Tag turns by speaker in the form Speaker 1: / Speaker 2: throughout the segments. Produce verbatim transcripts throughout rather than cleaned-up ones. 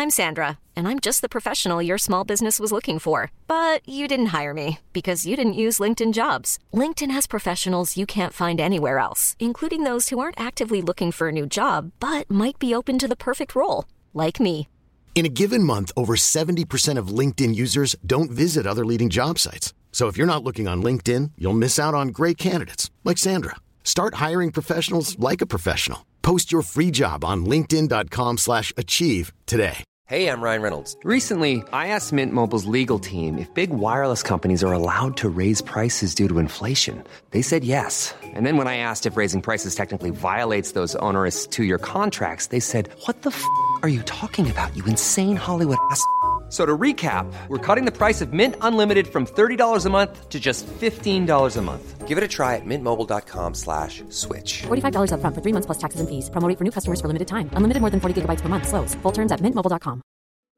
Speaker 1: I'm Sandra, and I'm just the professional your small business was looking for. But you didn't hire me because you didn't use LinkedIn Jobs. LinkedIn has professionals you can't find anywhere else, including those who aren't actively looking for a new job, but might be open to the perfect role, like me.
Speaker 2: In a given month, over seventy percent of LinkedIn users don't visit other leading job sites. So if you're not looking on LinkedIn, you'll miss out on great candidates like Sandra. Start hiring professionals like a professional. Post your free job on linkedin.com slash achieve today.
Speaker 3: Hey, I'm Ryan Reynolds. Recently, I asked Mint Mobile's legal team if big wireless companies are allowed to raise prices due to inflation. They said yes. And then when I asked if raising prices technically violates those onerous two-year contracts, they said, what the f*** are you talking about, you insane Hollywood ass f- So to recap, we're cutting the price of Mint Unlimited from thirty dollars a month to just fifteen dollars a month. Give it a try at mintmobile.com slash switch.
Speaker 4: forty-five dollars up front for three months plus taxes and fees. Promo rate for new customers for limited time. Unlimited more than forty gigabytes per month. Slows full terms at mint mobile dot com.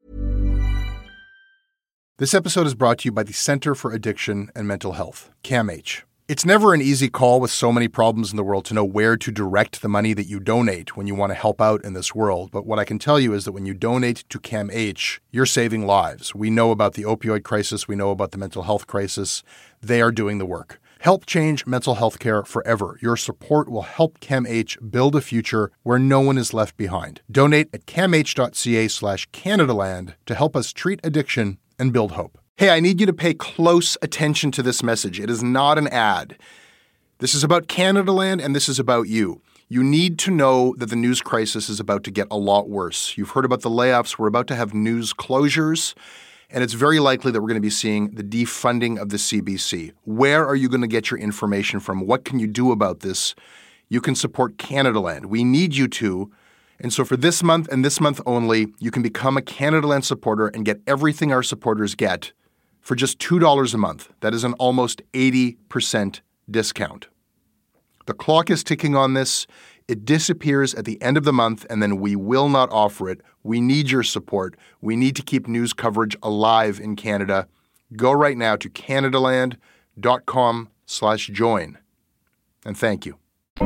Speaker 5: This episode is brought to you by the Center for Addiction and Mental Health, CAMH. It's never an easy call with so many problems in the world to know where to direct the money that you donate when you want to help out in this world. But what I can tell you is that when you donate to CAMH, you're saving lives. We know about the opioid crisis. We know about the mental health crisis. They are doing the work. Help change mental health care forever. Your support will help CAMH build a future where no one is left behind. Donate at camh.ca slash Canadaland to help us treat addiction and build hope. Hey, I need you to pay close attention to this message. It is not an ad. This is about Canadaland, and this is about you. You need to know that the news crisis is about to get a lot worse. You've heard about the layoffs. We're about to have news closures, and it's very likely that we're going to be seeing the defunding of the C B C. Where are you going to get your information from? What can you do about this? You can support Canadaland. We need you to. And so for this month and this month only, you can become a Canadaland supporter and get everything our supporters get for just two dollars a month. That is an almost eighty percent discount. The clock is ticking on this. It disappears at the end of the month, and then we will not offer it. We need your support. We need to keep news coverage alive in Canada. Go right now to canadaland.com slash join. And thank you.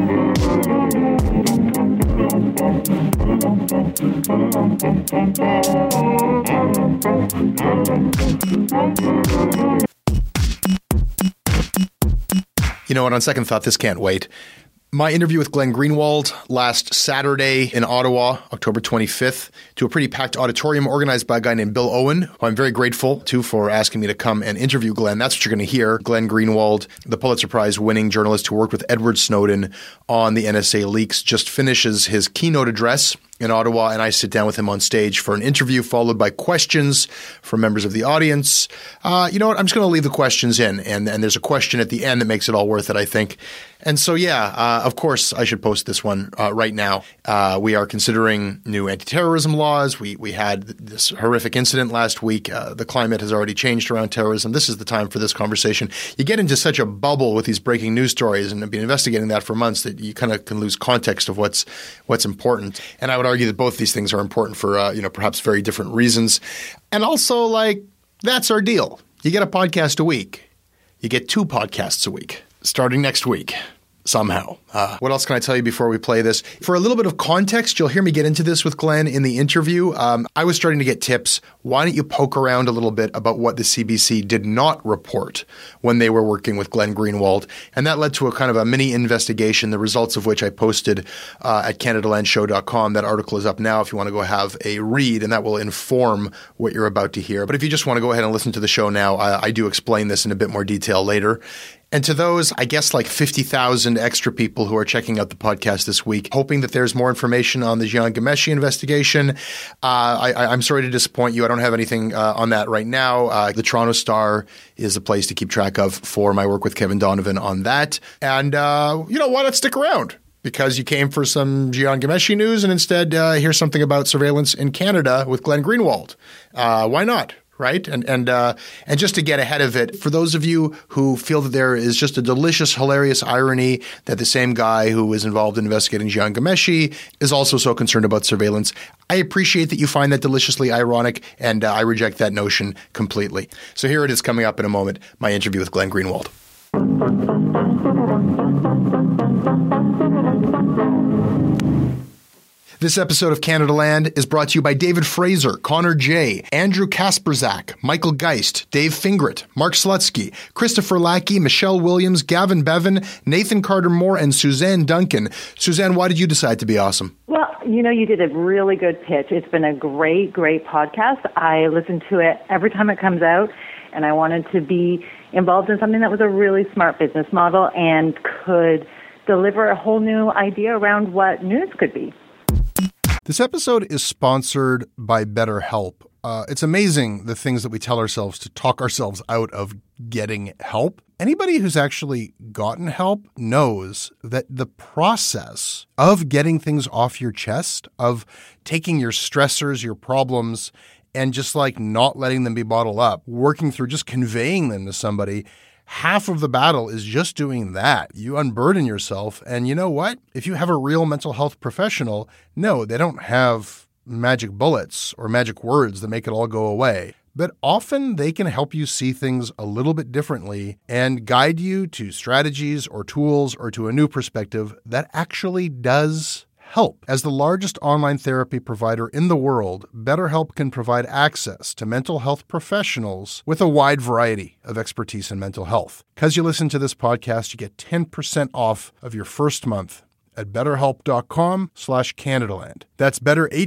Speaker 5: You know what, on second thought, this can't wait. My interview with Glenn Greenwald last Saturday in Ottawa, October twenty-fifth, to a pretty packed auditorium organized by a guy named Bill Owen, who I'm very grateful to for asking me to come and interview Glenn. That's what you're going to hear. Glenn Greenwald, the Pulitzer Prize winning journalist who worked with Edward Snowden on the N S A leaks, just finishes his keynote address in Ottawa, and I sit down with him on stage for an interview followed by questions from members of the audience. Uh, you know what? I'm just going to leave the questions in, and, and there's a question at the end that makes it all worth it, I think. And so, yeah, uh, of course, I should post this one uh, right now. Uh, we are considering new anti-terrorism laws. We we had this horrific incident last week. Uh, the climate has already changed around terrorism. This is the time for this conversation. You get into such a bubble with these breaking news stories, and I've been investigating that for months, that you kind of can lose context of what's what's important. And I would argue that both these things are important for uh, you know perhaps very different reasons. And also, like, that's our deal. You get a podcast a week. You get two podcasts a week starting next week. Somehow. Uh, what else can I tell you before we play this? For a little bit of context, you'll hear me get into this with Glenn in the interview. Um, I was starting to get tips. Why don't you poke around a little bit about what the C B C did not report when they were working with Glenn Greenwald? And that led to a kind of a mini investigation, the results of which I posted uh, at Canada Land Show dot com. That article is up now if you want to go have a read, and that will inform what you're about to hear. But if you just want to go ahead and listen to the show now, I, I do explain this in a bit more detail later. And to those, I guess, like fifty thousand extra people who are checking out the podcast this week, hoping that there's more information on the Jian Ghomeshi investigation. Uh, I, I'm sorry to disappoint you. I don't have anything uh, on that right now. Uh, the Toronto Star is a place to keep track of for my work with Kevin Donovan on that. And, uh, you know, why not stick around? Because you came for some Jian Ghomeshi news, and instead uh, here's something about surveillance in Canada with Glenn Greenwald. Uh, why not? Right? And and uh, and just to get ahead of it, for those of you who feel that there is just a delicious, hilarious irony that the same guy who was involved in investigating Jian Ghomeshi is also so concerned about surveillance, I appreciate that you find that deliciously ironic, and uh, I reject that notion completely. So here it is coming up in a moment, my interview with Glenn Greenwald. This episode of Canada Land is brought to you by David Fraser, Connor J., Andrew Kasperzak, Michael Geist, Dave Fingret, Mark Slutsky, Christopher Lackey, Michelle Williams, Gavin Bevan, Nathan Carter-Moore, and Suzanne Duncan. Suzanne, why did you decide to be awesome?
Speaker 6: Well, you know, you did a really good pitch. It's been a great, great podcast. I listen to it every time it comes out, and I wanted to be involved in something that was a really smart business model and could deliver a whole new idea around what news could be.
Speaker 5: This episode is sponsored by BetterHelp. Uh, it's amazing the things that we tell ourselves to talk ourselves out of getting help. Anybody who's actually gotten help knows that the process of getting things off your chest, of taking your stressors, your problems, and just like not letting them be bottled up, working through just conveying them to somebody, half of the battle is just doing that. You unburden yourself. And you know what? If you have a real mental health professional, no, they don't have magic bullets or magic words that make it all go away. But often they can help you see things a little bit differently and guide you to strategies or tools or to a new perspective that actually does help. As the largest online therapy provider in the world, BetterHelp can provide access to mental health professionals with a wide variety of expertise in mental health. Because you listen to this podcast, you get ten percent off of your first month at betterhelp.com slash Canadaland. That's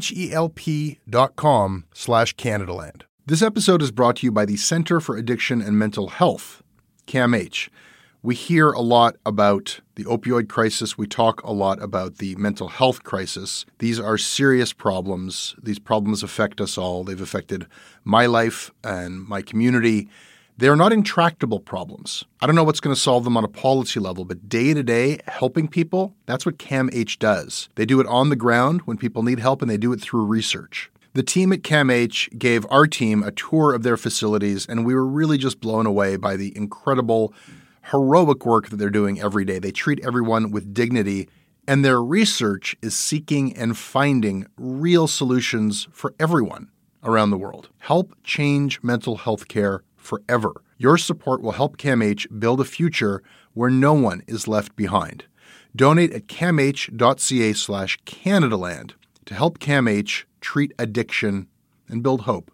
Speaker 5: betterhelp.com slash Canadaland. This episode is brought to you by the Center for Addiction and Mental Health, CAMH. We hear a lot about the opioid crisis. We talk a lot about the mental health crisis. These are serious problems. These problems affect us all. They've affected my life and my community. They're not intractable problems. I don't know what's going to solve them on a policy level, but day to day, helping people, that's what CAMH does. They do it on the ground when people need help, and they do it through research. The team at CAMH gave our team a tour of their facilities, and we were really just blown away by the incredible heroic work that they're doing every day. They treat everyone with dignity, and their research is seeking and finding real solutions for everyone around the world. Help change mental health care forever. Your support will help CAMH build a future where no one is left behind. Donate at camh.ca slash Canadaland to help CAMH treat addiction and build hope.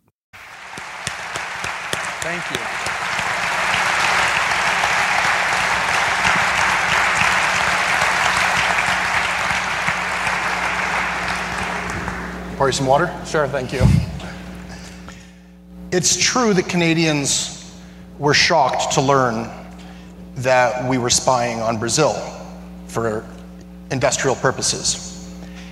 Speaker 7: Thank you.
Speaker 8: Pour you some water?
Speaker 7: Sure, thank you.
Speaker 8: It's true that Canadians were shocked to learn that we were spying on Brazil for industrial purposes.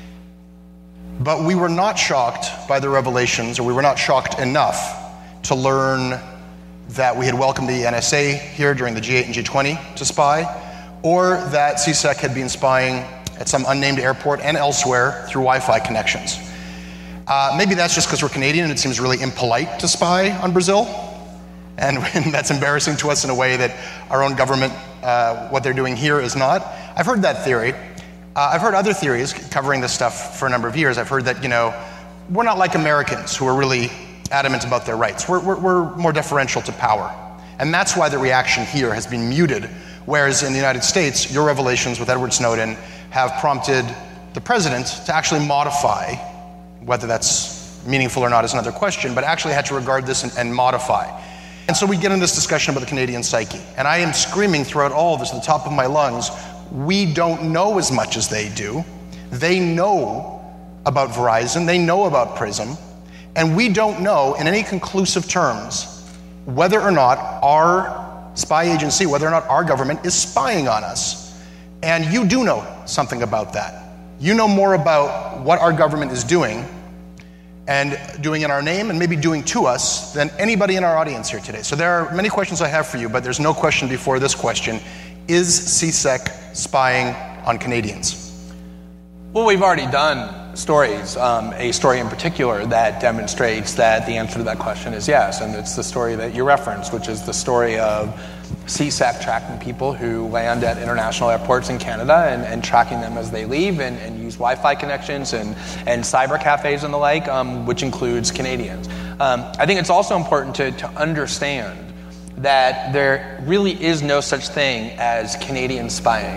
Speaker 8: But we were not shocked by the revelations, or we were not shocked enough to learn that we had welcomed the N S A here during the G eight and G twenty to spy, or that C SEC had been spying at some unnamed airport and elsewhere through Wi-Fi connections. Uh, maybe that's just because we're Canadian and it seems really impolite to spy on Brazil. And, and that's embarrassing to us in a way that our own government, uh, what they're doing here is not. I've heard that theory. Uh, I've heard other theories covering this stuff for a number of years. I've heard that, you know, we're not like Americans who are really adamant about their rights. We're, we're, we're more deferential to power. And that's why the reaction here has been muted. Whereas in the United States, your revelations with Edward Snowden have prompted the president to actually modify. Whether that's meaningful or not is another question, but actually had to regard this and, and modify. And so we get in this discussion about the Canadian psyche. And I am screaming throughout all of this at the top of my lungs, we don't know as much as they do. They know about Verizon, they know about PRISM, and we don't know in any conclusive terms whether or not our spy agency, whether or not our government is spying on us. And you do know something about that. You know more about what our government is doing and doing in our name and maybe doing to us than anybody in our audience here today. So there are many questions I have for you, but there's no question before this question. Is C SEC spying on Canadians?
Speaker 7: Well, we've already done stories, um, a story in particular that demonstrates that the answer to that question is yes, and it's the story that you referenced, which is the story of C SEC tracking people who land at international airports in Canada and, and tracking them as they leave and, and use Wi-Fi connections and, and cyber cafes and the like, um, which includes Canadians. Um, I think it's also important to, to understand that there really is no such thing as Canadian spying.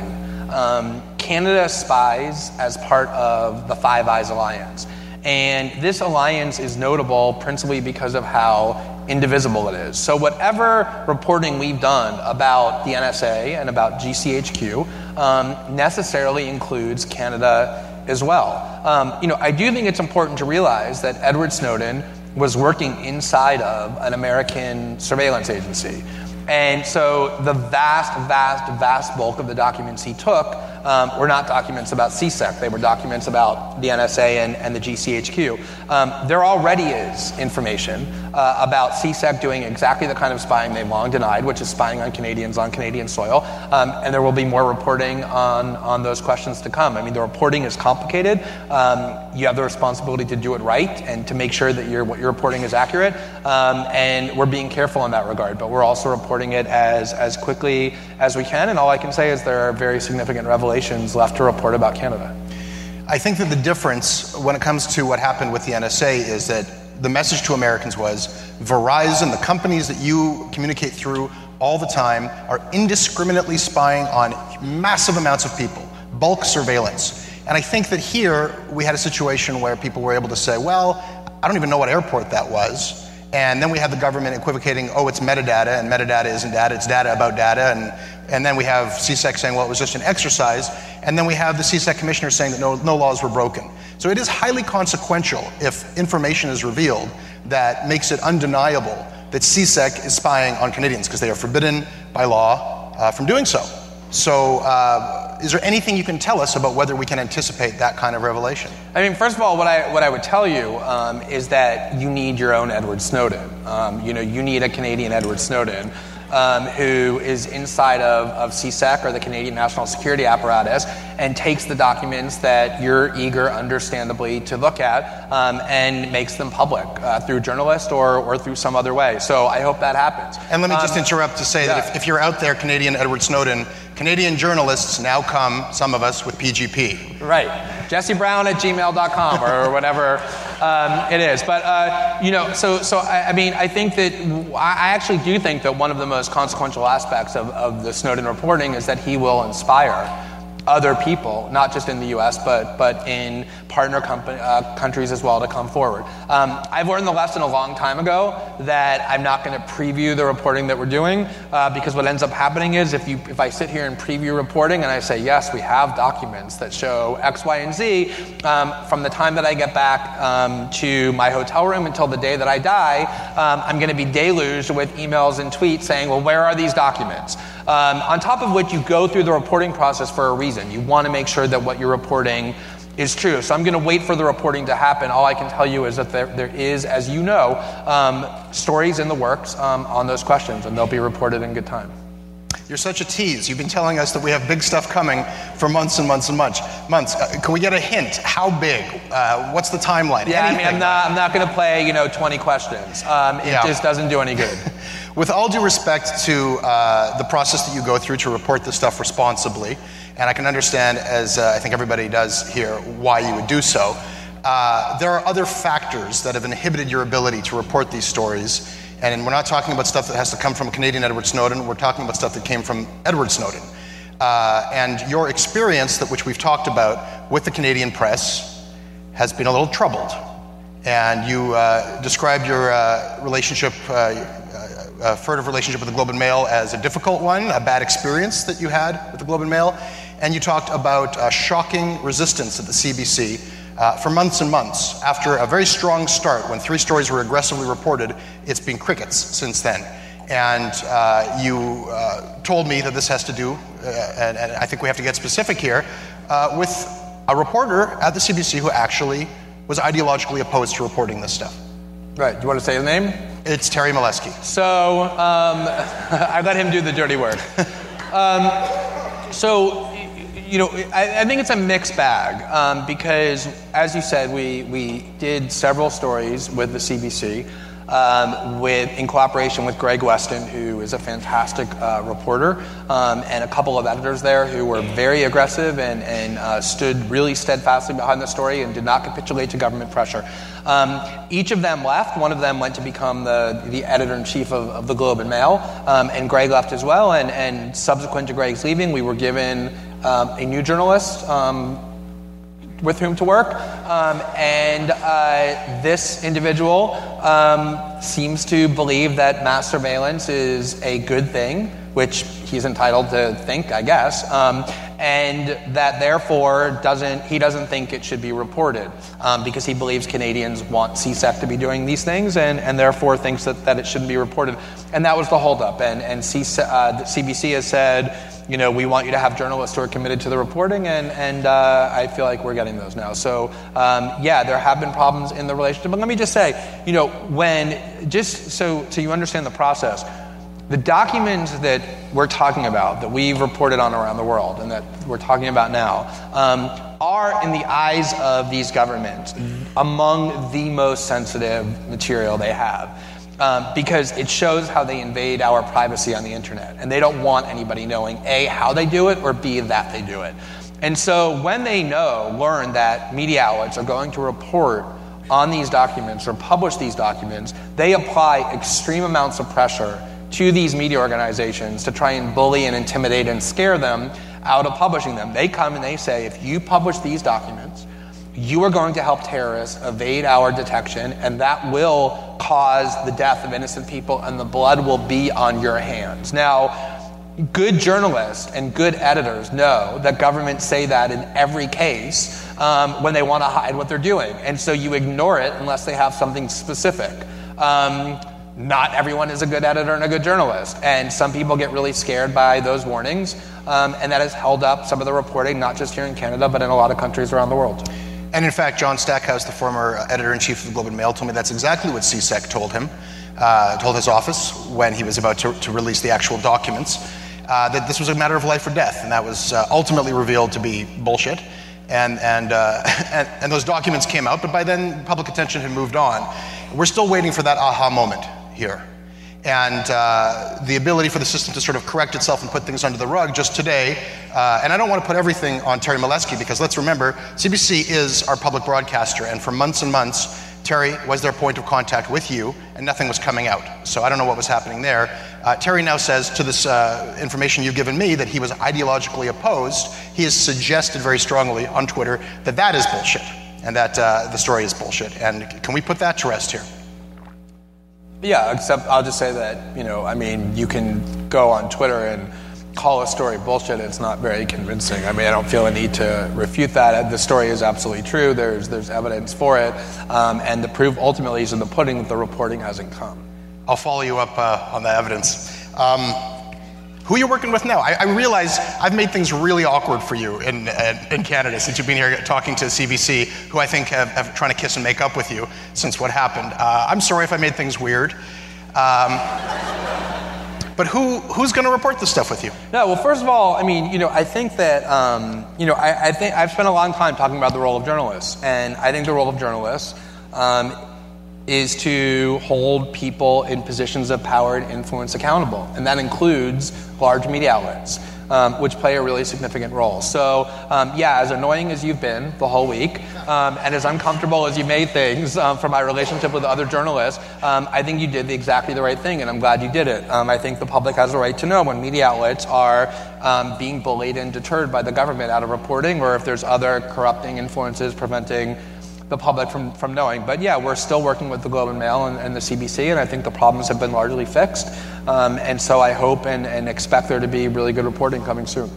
Speaker 7: um, Canada spies as part of the Five Eyes Alliance. And this alliance is notable principally because of how indivisible it is. So whatever reporting we've done about the N S A and about G C H Q um, necessarily includes Canada as well. Um, you know, I do think it's important to realize that Edward Snowden was working inside of an American surveillance agency. And so the vast, vast, vast bulk of the documents he took um, were not documents about C SEC. They were documents about the N S A and, and the G C H Q. Um, there already is information uh, about C SEC doing exactly the kind of spying they've long denied, which is spying on Canadians on Canadian soil. Um, and there will be more reporting on, on those questions to come. I mean, the reporting is complicated. Um, you have the responsibility to do it right and to make sure that you're, what you're reporting is accurate. Um, and we're being careful in that regard. But we're also reporting it as, as quickly as we can. And all I can say is there are very significant revelations left to report about Canada.
Speaker 8: I think that the difference when it comes to what happened with the N S A is that the message to Americans was Verizon, the companies that you communicate through all the time, are indiscriminately spying on massive amounts of people, bulk surveillance. And I think that here we had a situation where people were able to say, well, I don't even know what airport that was. And then we have the government equivocating, oh, it's metadata, and metadata isn't data, it's data about data. And, and then we have C SEC saying, well, it was just an exercise. And then we have the C SEC commissioner saying that no, no laws were broken. So it is highly consequential if information is revealed that makes it undeniable that C SEC is spying on Canadians, because they are forbidden by law uh, from doing so. So uh, is there anything you can tell us about whether we can anticipate that kind of revelation?
Speaker 7: I mean, first of all, what I what I would tell you um, is that you need your own Edward Snowden. Um, you know, you need a Canadian Edward Snowden um, who is inside of, of C SEC or the Canadian National Security Apparatus and takes the documents that you're eager, understandably, to look at um, and makes them public uh, through journalists or, or through some other way. So I hope that happens.
Speaker 8: And let me just um, interrupt to say yeah. that if, if you're out there, Canadian Edward Snowden, Canadian journalists now come, some of us, with P G P.
Speaker 7: Right. Jesse Brown at gmail dot com or whatever um, it is. But, uh, you know, so, so I, I mean, I think that, I actually do think that one of the most consequential aspects of, of the Snowden reporting is that he will inspire other people, not just in the U S, but but in partner company, uh, countries as well, to come forward. Um, I've learned the lesson a long time ago that I'm not going to preview the reporting that we're doing uh, because what ends up happening is if you if I sit here and preview reporting and I say, yes, we have documents that show X, Y, and Z, um, from the time that I get back um, to my hotel room until the day that I die, um, I'm going to be deluged with emails and tweets saying, well, where are these documents? Um, on top of which, you go through the reporting process for a reason. You want to make sure that what you're reporting is true. So I'm going to wait for the reporting to happen. All I can tell you is that there, there is, as you know, um, stories in the works um, on those questions, and they'll be reported in good time.
Speaker 8: You're such a tease. You've been telling us that we have big stuff coming for months and months and months. Months. Uh, can we get a hint? How big? Uh, what's the timeline?
Speaker 7: Yeah,
Speaker 8: Anything?
Speaker 7: I mean, I'm not, I'm not going to play, you know, twenty questions. Um, it yeah. just doesn't do any good.
Speaker 8: With all due respect to uh, the process that you go through to report this stuff responsibly, and I can understand, as uh, I think everybody does here, why you would do so, uh, there are other factors that have inhibited your ability to report these stories. And we're not talking about stuff that has to come from Canadian Edward Snowden. We're talking about stuff that came from Edward Snowden. Uh, and your experience, that which we've talked about with the Canadian press, has been a little troubled. And you uh, described your uh, relationship, uh, uh, furtive relationship with the Globe and Mail as a difficult one, a bad experience that you had with the Globe and Mail. And you talked about uh, shocking resistance at the C B C uh, for months and months. After a very strong start, when three stories were aggressively reported, it's been crickets since then. And uh, you uh, told me that this has to do, uh, and, and I think we have to get specific here, uh, with a reporter at the C B C who actually was ideologically opposed to reporting this stuff.
Speaker 7: Right. Do you want to say his name?
Speaker 8: It's Terry Molesky.
Speaker 7: So um, I let him do the dirty work. um, so, you know, I, I think it's a mixed bag um, because, as you said, we, we did several stories with the C B C. Um, with in cooperation with Greg Weston, who is a fantastic uh, reporter, um, and a couple of editors there who were very aggressive and, and uh, stood really steadfastly behind the story and did not capitulate to government pressure. Um, each of them left. One of them went to become the, the editor-in-chief of, of the Globe and Mail, um, and Greg left as well. And, and subsequent to Greg's leaving, we were given um, a new journalist um, with whom to work, um, and uh, this individual um, seems to believe that mass surveillance is a good thing, which he's entitled to think, I guess, um, and that therefore doesn't he doesn't think it should be reported um, because he believes Canadians want C SEC to be doing these things, and, and therefore thinks that, that it shouldn't be reported. And that was the holdup. And and C, uh, the C B C has said, you know, we want you to have journalists who are committed to the reporting, and and uh, I feel like we're getting those now. So um, yeah, there have been problems in the relationship. But let me just say, you know, when just so so you understand the process. The documents that we're talking about, that we've reported on around the world, and that we're talking about now, um, are, in the eyes of these governments, among the most sensitive material they have. Um, because it shows how they invade our privacy on the internet. And they don't want anybody knowing, A, how they do it, or B, that they do it. And so when they know, learn that media outlets are going to report on these documents or publish these documents, they apply extreme amounts of pressure to these media organizations to try and bully and intimidate and scare them out of publishing them. They come and they say, if you publish these documents, you are going to help terrorists evade our detection, and that will cause the death of innocent people, and the blood will be on your hands. Now, good journalists and good editors know that governments say that in every case um, when they want to hide what they're doing. And so you ignore it unless they have something specific. Um, Not everyone is a good editor and a good journalist, and some people get really scared by those warnings, um, and that has held up some of the reporting, not just here in Canada, but in a lot of countries around the world.
Speaker 8: And in fact, John Stackhouse, the former editor-in-chief of the Globe and Mail, told me that's exactly what C SEC told him, uh, told his office when he was about to, to release the actual documents, uh, that this was a matter of life or death, and that was uh, ultimately revealed to be bullshit. And and, uh, and and those documents came out, but by then public attention had moved on. We're still waiting for that aha moment here. And uh, the ability for the system to sort of correct itself and put things under the rug. Just today, uh, and I don't want to put everything on Terry Milewski, because let's remember, C B C is our public broadcaster, and for months and months, Terry was their point of contact with you, and nothing was coming out. So I don't know what was happening there. Uh, Terry now says, to this uh, information you've given me, that he was ideologically opposed. He has suggested very strongly on Twitter that that is bullshit, and that uh, the story is bullshit. And can we put that to rest here?
Speaker 7: Yeah, except I'll just say that, you know, I mean, you can go on Twitter and call a story bullshit. It's not very convincing. I mean, I don't feel a need to refute that. The story is absolutely true. There's there's evidence for it. Um, and the proof ultimately is in the pudding that the reporting hasn't come.
Speaker 8: I'll follow you up uh, on the evidence. Um, who are you working with now? I, I realize I've made things really awkward for you in, in, in Canada since you've been here talking to C B C, who I think have, have trying to kiss and make up with you since what happened. Uh, I'm sorry if I made things weird. Um, but who who's going to report this stuff with you?
Speaker 7: No, well, first of all, I mean, you know, I think that, um, you know, I, I think I've spent a long time talking about the role of journalists, and I think the role of journalists um, is to hold people in positions of power and influence accountable. And that includes large media outlets, um, which play a really significant role. So, um, yeah, as annoying as you've been the whole week, um, and as uncomfortable as you made things um, from my relationship with other journalists, um, I think you did the, exactly the right thing, and I'm glad you did it. Um, I think the public has a right to know when media outlets are um, being bullied and deterred by the government out of reporting, or if there's other corrupting influences preventing the public from, from knowing. But yeah, we're still working with the Globe and Mail and, and the C B C, and I think the problems have been largely fixed. Um, and so I hope and, and expect there to be really good reporting coming soon.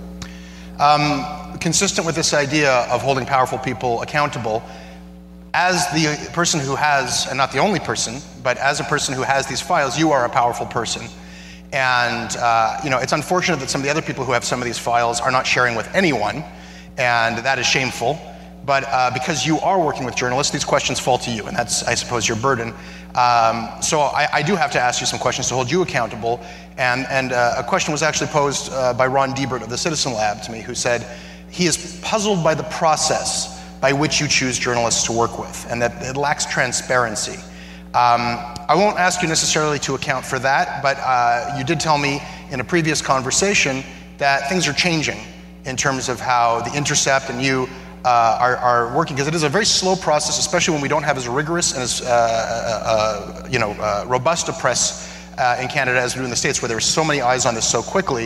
Speaker 8: Um, consistent with this idea of holding powerful people accountable, as the person who has, and not the only person, but as a person who has these files, you are a powerful person. And uh, you know, it's unfortunate that some of the other people who have some of these files are not sharing with anyone, and that is shameful. But uh, because you are working with journalists, these questions fall to you, and that's, I suppose, your burden. Um, so I, I do have to ask you some questions to hold you accountable. And, and uh, a question was actually posed uh, by Ron Deibert of the Citizen Lab to me, who said he is puzzled by the process by which you choose journalists to work with, and that it lacks transparency. Um, I won't ask you necessarily to account for that, but uh, you did tell me in a previous conversation that things are changing in terms of how The Intercept and you Uh, are, are working, because it is a very slow process, especially when we don't have as rigorous and as uh, uh, you know uh, robust a press uh, in Canada as we do in the States, where there are so many eyes on this so quickly.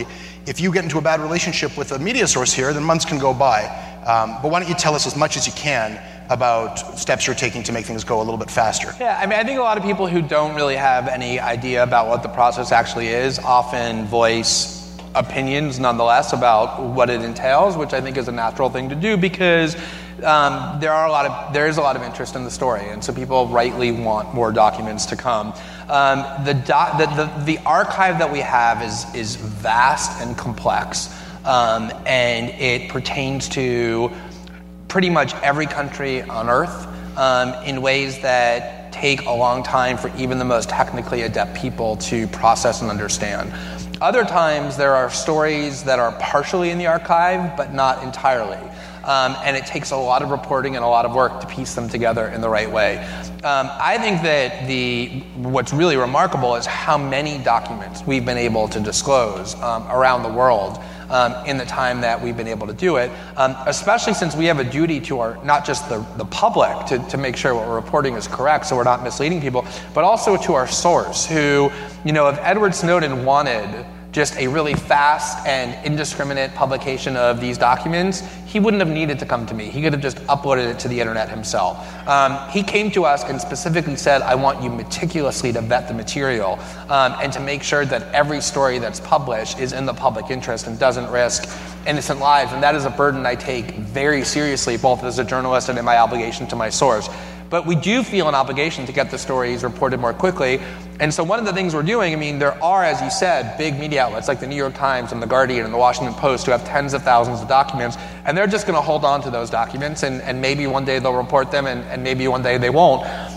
Speaker 8: If you get into a bad relationship with a media source here, then months can go by. Um, but why don't you tell us as much as you can about steps you're taking to make things go a little bit faster?
Speaker 7: Yeah, I mean, I think a lot of people who don't really have any idea about what the process actually is often voice opinions nonetheless about what it entails, which I think is a natural thing to do because um, there are a lot of there is a lot of interest in the story, and so people rightly want more documents to come. Um, the, doc, the, the the archive that we have is is vast and complex, um, and it pertains to pretty much every country on Earth um, in ways that take a long time for even the most technically adept people to process and understand. Other times there are stories that are partially in the archive, but not entirely. Um, and it takes a lot of reporting and a lot of work to piece them together in the right way. Um, I think that the what's really remarkable is how many documents we've been able to disclose um, around the world um, in the time that we've been able to do it, um, especially since we have a duty to our, not just the, the public to, to make sure what we're reporting is correct so we're not misleading people, but also to our source who, you know, if Edward Snowden wanted just a really fast and indiscriminate publication of these documents, he wouldn't have needed to come to me. He could have just uploaded it to the internet himself. Um, he came to us and specifically said, I want you meticulously to vet the material um, and to make sure that every story that's published is in the public interest and doesn't risk innocent lives. And that is a burden I take very seriously, both as a journalist and in my obligation to my source. But we do feel an obligation to get the stories reported more quickly. And so one of the things we're doing, I mean, there are, as you said, big media outlets like the New York Times and the Guardian and the Washington Post who have tens of thousands of documents, and they're just going to hold on to those documents, and, and maybe one day they'll report them, and, and maybe one day they won't.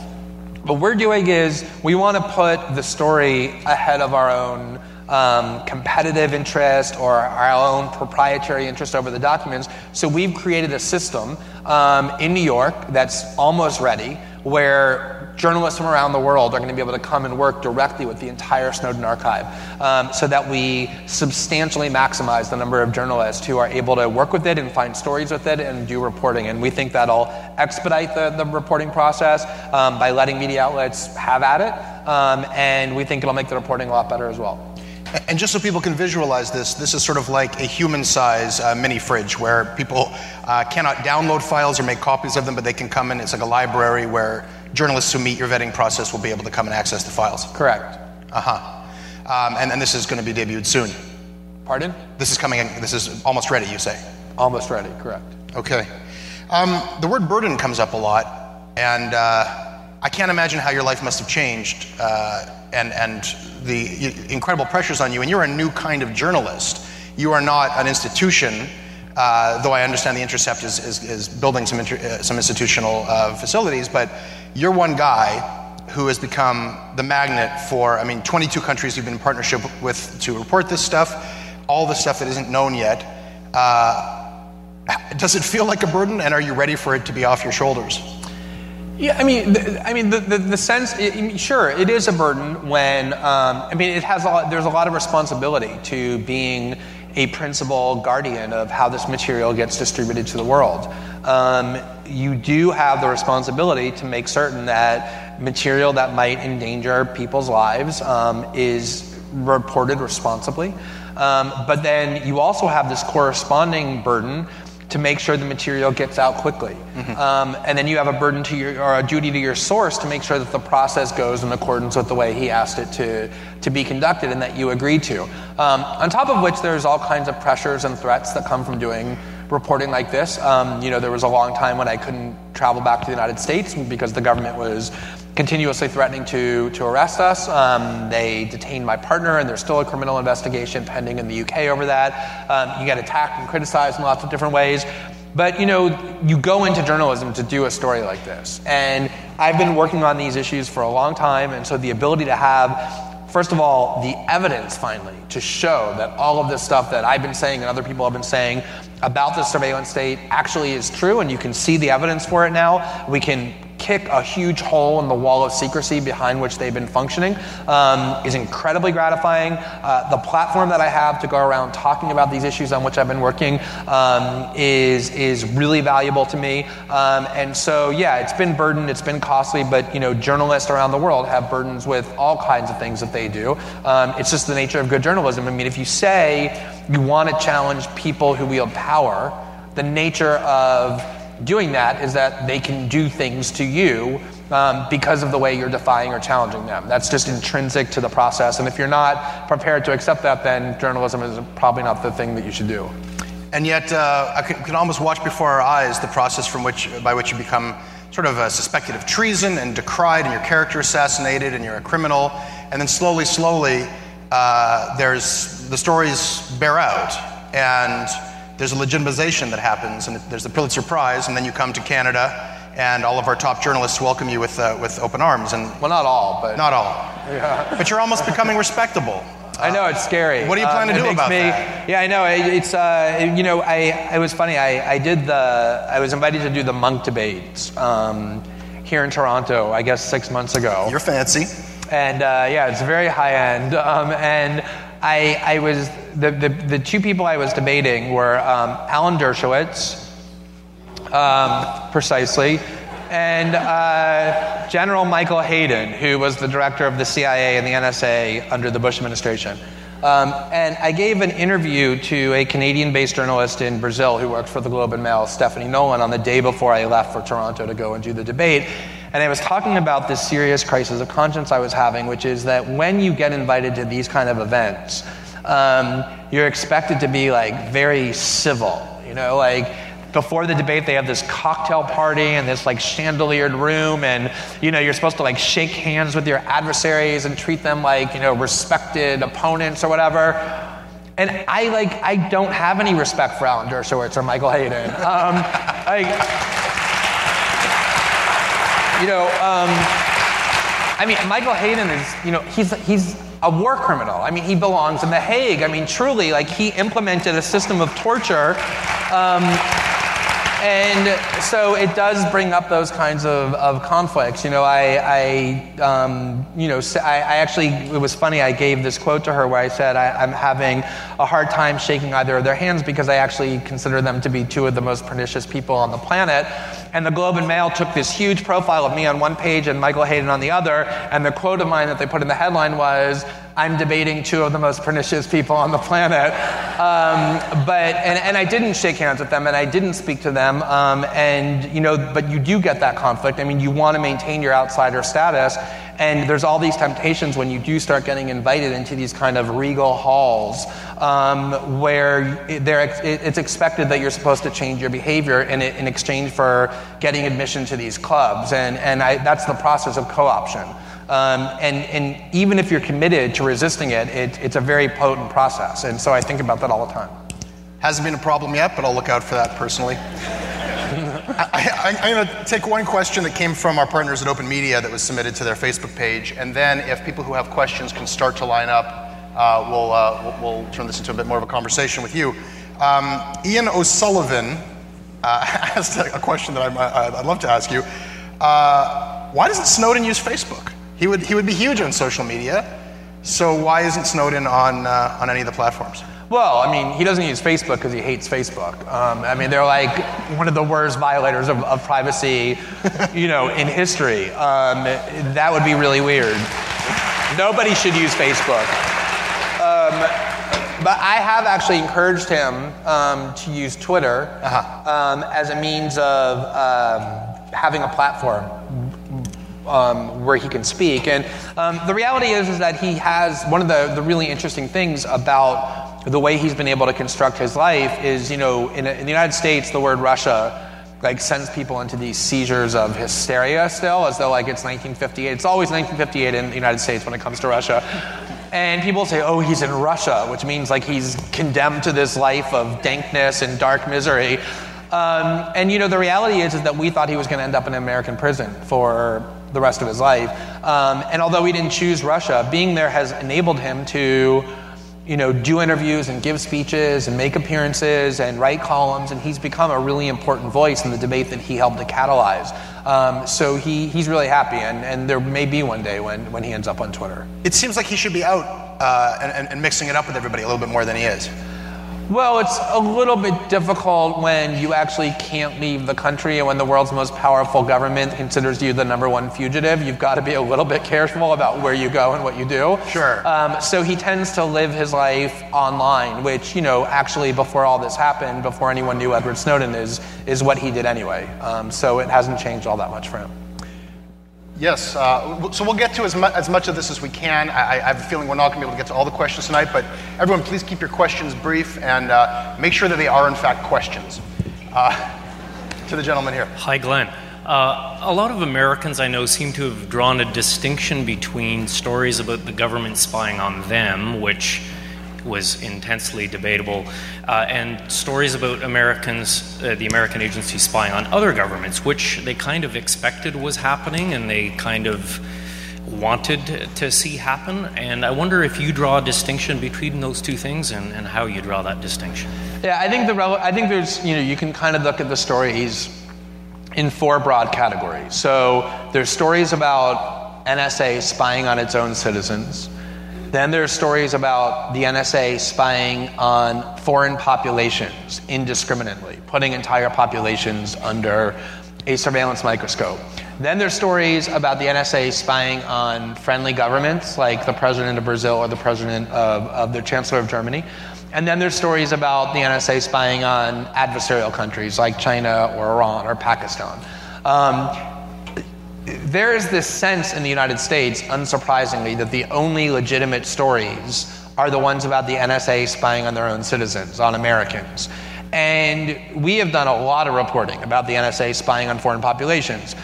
Speaker 7: What we're doing is we want to put the story ahead of our own Um, competitive interest or our own proprietary interest over the documents. So we've created a system um, in New York that's almost ready where journalists from around the world are going to be able to come and work directly with the entire Snowden archive um, so that we substantially maximize the number of journalists who are able to work with it and find stories with it and do reporting. And we think that'll expedite the, the reporting process um, by letting media outlets have at it. Um, and we think it'll make the reporting a lot better as well.
Speaker 8: And just so people can visualize this, this is sort of like a human-size uh, mini fridge where people uh, cannot download files or make copies of them, but they can come in. It's like a library where journalists who meet your vetting process will be able to come and access the files.
Speaker 7: Correct.
Speaker 8: Uh-huh. Um, and, and this is going to be debuted soon.
Speaker 7: Pardon?
Speaker 8: This is coming in, this is almost ready, you say?
Speaker 7: Almost ready, correct.
Speaker 8: Okay. Um, the word burden comes up a lot, and uh, I can't imagine how your life must have changed uh, and, and the incredible pressures on you. And you're a new kind of journalist. You are not an institution, uh, though I understand the Intercept is, is, is building some, inter, uh, some institutional uh, facilities, but you're one guy who has become the magnet for, I mean, twenty-two countries you've been in partnership with to report this stuff, all the stuff that isn't known yet. Uh, does it feel like a burden, and are you ready for it to be off your shoulders?
Speaker 7: Yeah, I mean, the, I mean, the, the, the sense, it, sure, it is a burden when, um, I mean, it has a lot, there's a lot of responsibility to being a principal guardian of how this material gets distributed to the world. Um, you do have the responsibility to make certain that material that might endanger people's lives um, is reported responsibly. Um, but then you also have this corresponding burden to make sure the material gets out quickly. Mm-hmm. Um, and then you have a burden to your, or a duty to your source to make sure that the process goes in accordance with the way he asked it to, to be conducted and that you agreed to. Um, on top of which there's all kinds of pressures and threats that come from doing reporting like this. Um, you know, there was a long time when I couldn't travel back to the United States because the government was continuously threatening to, to arrest us. Um, they detained my partner, and there's still a criminal investigation pending in the U K over that. Um, you get attacked and criticized in lots of different ways. But, you know, you go into journalism to do a story like this. And I've been working on these issues for a long time, and so the ability to have, first of all, the evidence finally to show that all of this stuff that I've been saying and other people have been saying about the surveillance state actually is true, and you can see the evidence for it now. We can kick a huge hole in the wall of secrecy behind which they've been functioning um, is incredibly gratifying. Uh, the platform that I have to go around talking about these issues on which I've been working um, is is really valuable to me. Um, and so, yeah, it's been burdened, it's been costly, but you know, journalists around the world have burdens with all kinds of things that they do. Um, it's just the nature of good journalism. I mean, if you say you want to challenge people who wield power, the nature of doing that is that they can do things to you um, because of the way you're defying or challenging them. That's just intrinsic to the process. And if you're not prepared to accept that, then journalism is probably not the thing that you should do.
Speaker 8: And yet, uh, I can, can almost watch before our eyes the process from which, by which you become sort of uh, suspected of treason and decried, and your character assassinated, and you're a criminal. And then slowly, slowly, uh, there's the stories bear out, and there's a legitimization that happens, and there's the Pulitzer Prize, and then you come to Canada, and all of our top journalists welcome you with uh, with open arms. And
Speaker 7: well, not all, but
Speaker 8: not all.
Speaker 7: Yeah.
Speaker 8: But you're almost becoming respectable.
Speaker 7: I know, it's scary.
Speaker 8: What do you plan
Speaker 7: um,
Speaker 8: to do about
Speaker 7: me,
Speaker 8: that?
Speaker 7: Yeah, I know. It's uh, you know, I it was funny. I, I did the I was invited to do the Munk debates um, here in Toronto, I guess six months ago.
Speaker 8: You're fancy.
Speaker 7: And uh, yeah, it's very high end. Um, and I I was the, the the two people I was debating were um, Alan Dershowitz, um, precisely, and uh, General Michael Hayden, who was the director of the C I A and the N S A under the Bush administration. Um, and I gave an interview to a Canadian-based journalist in Brazil who worked for the Globe and Mail, Stephanie Nolan, on the day before I left for Toronto to go and do the debate. And I was talking about this serious crisis of conscience I was having, which is that when you get invited to these kind of events, um, you're expected to be like very civil, you know, like before the debate they have this cocktail party and this like chandeliered room, and you know, you're supposed to like shake hands with your adversaries and treat them like, you know, respected opponents or whatever. And I like, I don't have any respect for Alan Dershowitz or Michael Hayden. Um, I, you know, um, I mean, Michael Hayden is, you know, he's he's a war criminal. I mean, he belongs in The Hague. I mean, truly, like he implemented a system of torture. Um, And so it does bring up those kinds of, of conflicts. You know, I, I um, you know, I, I actually, it was funny, I gave this quote to her where I said, I, I'm having a hard time shaking either of their hands because I actually consider them to be two of the most pernicious people on the planet. And the Globe and Mail took this huge profile of me on one page and Michael Hayden on the other, and the quote of mine that they put in the headline was, I'm debating two of the most pernicious people on the planet. Um, but and, and I didn't shake hands with them, and I didn't speak to them. Um, and you know, but you do get that conflict. I mean, you want to maintain your outsider status, and there's all these temptations when you do start getting invited into these kind of regal halls um, where they're, it's expected that you're supposed to change your behavior in, in exchange for getting admission to these clubs, and and I, that's the process of co-option. Um, and, and even if you're committed to resisting it, it, it's a very potent process. And so I think about that all the time.
Speaker 8: Hasn't been a problem yet, but I'll look out for that personally. I, I, I'm going to take one question that came from our partners at Open Media that was submitted to their Facebook page, and then if people who have questions can start to line up, uh, we'll, uh, we'll, we'll turn this into a bit more of a conversation with you. Um, Ian O'Sullivan uh, asked a question that I'm, uh, I'd love to ask you. Uh, why doesn't Snowden use Facebook? He would he would be huge on social media, so why isn't Snowden on uh, on any of the platforms?
Speaker 7: Well, I mean, he doesn't use Facebook because he hates Facebook. Um, I mean, they're like one of the worst violators of, of privacy, you know, in history. Um, that would be really weird. Nobody should use Facebook. Um, but I have actually encouraged him um, to use Twitter uh-huh. um, as a means of um, having a platform. Um, where he can speak. And um, the reality is, is that he has, one of the, the really interesting things about the way he's been able to construct his life is, you know, in, in the United States, the word Russia like sends people into these seizures of hysteria still, as though like it's nineteen fifty-eight. It's always nineteen fifty-eight in the United States when it comes to Russia. And people say, oh, he's in Russia, which means like he's condemned to this life of dankness and dark misery. Um, and, you know, the reality is, is that we thought he was going to end up in an American prison for the rest of his life. Um, and although he didn't choose Russia, being there has enabled him to you know, do interviews and give speeches and make appearances and write columns, and he's become a really important voice in the debate that he helped to catalyze. Um, so he, he's really happy, and, and there may be one day when, when he ends up on Twitter.
Speaker 8: It seems like he should be out uh, and, and mixing it up with everybody a little bit more than he is.
Speaker 7: Well, it's a little bit difficult when you actually can't leave the country and when the world's most powerful government considers you the number one fugitive. You've got to be a little bit careful about where you go and what you do.
Speaker 8: Sure.
Speaker 7: Um, so he tends to live his life online, which, you know, actually before all this happened, before anyone knew Edward Snowden, is is what he did anyway. Um, so it hasn't changed all that much for him.
Speaker 8: Yes, uh, so we'll get to as, mu- as much of this as we can. I, I have a feeling we're not going to be able to get to all the questions tonight, but everyone please keep your questions brief and uh, make sure that they are in fact questions. Uh, to the gentleman here.
Speaker 9: Hi, Glenn. Uh, a lot of Americans I know seem to have drawn a distinction between stories about the government spying on them, which was intensely debatable, uh, and stories about Americans, uh, the American agency spying on other governments, which they kind of expected was happening and they kind of wanted to see happen. And I wonder if you draw a distinction between those two things and, and how you draw that distinction.
Speaker 7: Yeah, I think the rele- I think there's, you know, you can kind of look at the stories in four broad categories. So there's stories about N S A spying on its own citizens. Then there's stories about the N S A spying on foreign populations indiscriminately, putting entire populations under a surveillance microscope. Then there's stories about the N S A spying on friendly governments, like the president of Brazil or the president of, of the chancellor of Germany. And then there's stories about the N S A spying on adversarial countries like China or Iran or Pakistan. Um, There is this sense in the United States, unsurprisingly, that the only legitimate stories are the ones about the N S A spying on their own citizens, on Americans. And we have done a lot of reporting about the N S A spying on foreign populations.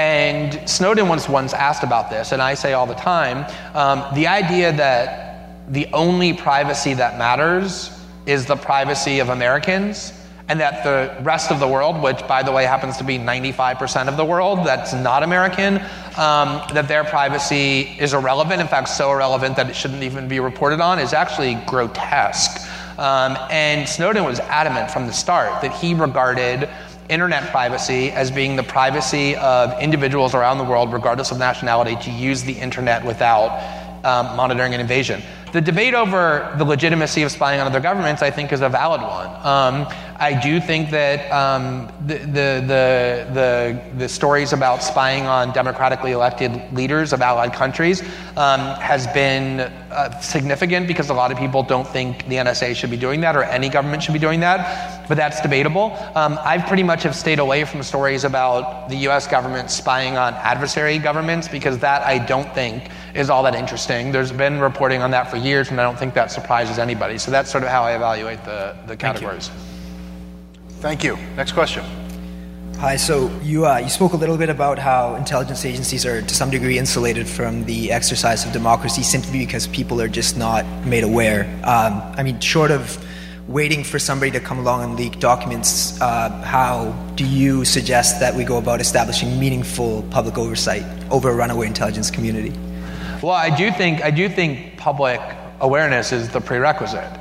Speaker 7: And Snowden was once asked about this, and I say all the time, um, the idea that the only privacy that matters is the privacy of Americans, and that the rest of the world, which, by the way, happens to be ninety-five percent of the world that's not American, um, that their privacy is irrelevant, in fact, so irrelevant that it shouldn't even be reported on, is actually grotesque. Um, and Snowden was adamant from the start that he regarded internet privacy as being the privacy of individuals around the world, regardless of nationality, to use the internet without um, monitoring and invasion. The debate over the legitimacy of spying on other governments, I think, is a valid one. Um, I do think that um, the, the, the, the, the stories about spying on democratically elected leaders of allied countries um, has been uh, significant because a lot of people don't think the N S A should be doing that or any government should be doing that, but that's debatable. Um, I pretty much have stayed away from stories about the U S government spying on adversary governments because that I don't think is all that interesting. There's been reporting on that for years, and I don't think that surprises anybody. So that's sort of how I evaluate the, the categories.
Speaker 8: Thank you. Thank you. Next question.
Speaker 10: Hi, so you uh, you spoke a little bit about how intelligence agencies are to some degree insulated from the exercise of democracy simply because people are just not made aware. Um, I mean, short of waiting for somebody to come along and leak documents, uh, how do you suggest that we go about establishing meaningful public oversight over a runaway intelligence community?
Speaker 7: Well, I do think I do think public awareness is the prerequisite.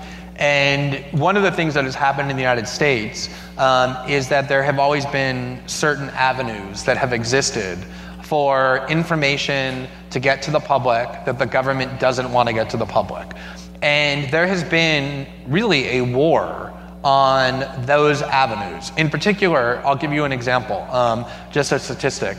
Speaker 7: And one of the things that has happened in the United States um, is that there have always been certain avenues that have existed for information to get to the public that the government doesn't want to get to the public. And there has been really a war on those avenues. In particular, I'll give you an example, um, just a statistic.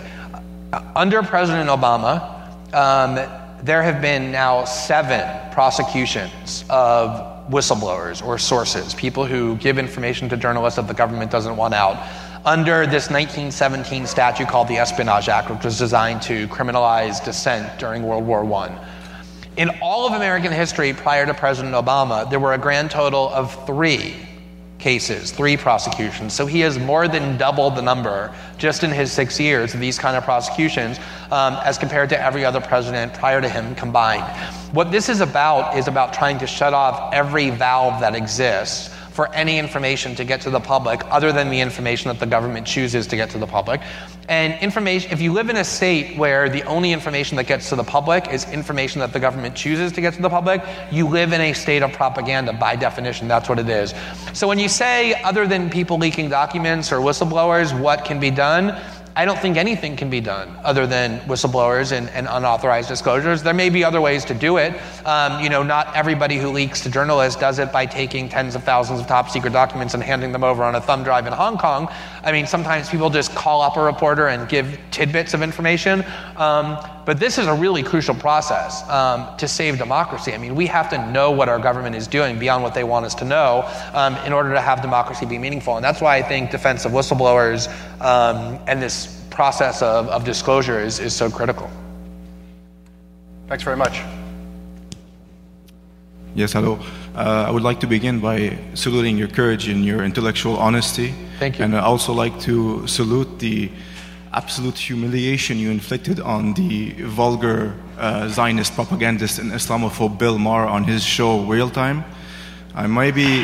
Speaker 7: Under President Obama, um, there have been now seven prosecutions of whistleblowers or sources, people who give information to journalists that the government doesn't want out, under this nineteen seventeen statute called the Espionage Act, which was designed to criminalize dissent during World War One. In all of American history prior to President Obama, there were a grand total of three cases, three prosecutions. So he has more than doubled the number just in his six years of these kind of prosecutions um, as compared to every other president prior to him combined. What this is about is about trying to shut off every valve that exists for any information to get to the public other than the information that the government chooses to get to the public. And information, if you live in a state where the only information that gets to the public is information that the government chooses to get to the public, you live in a state of propaganda by definition. That's what it is. So when you say, other than people leaking documents or whistleblowers, what can be done? I don't think anything can be done other than whistleblowers and, and unauthorized disclosures. There may be other ways to do it. Um, you know, not everybody who leaks to journalists does it by taking tens of thousands of top secret documents and handing them over on a thumb drive in Hong Kong. I mean, sometimes people just call up a reporter and give tidbits of information. Um, but this is a really crucial process um, to save democracy. I mean, we have to know what our government is doing beyond what they want us to know um, in order to have democracy be meaningful. And that's why I think defense of whistleblowers um, and this process of, of disclosure is, is so critical.
Speaker 8: Thanks very much.
Speaker 11: Yes, hello. Uh, I would like to begin by saluting your courage and your intellectual honesty.
Speaker 7: Thank you.
Speaker 11: And I also like to salute the absolute humiliation you inflicted on the vulgar uh, Zionist propagandist and Islamophobe Bill Maher on his show Real Time. I may be,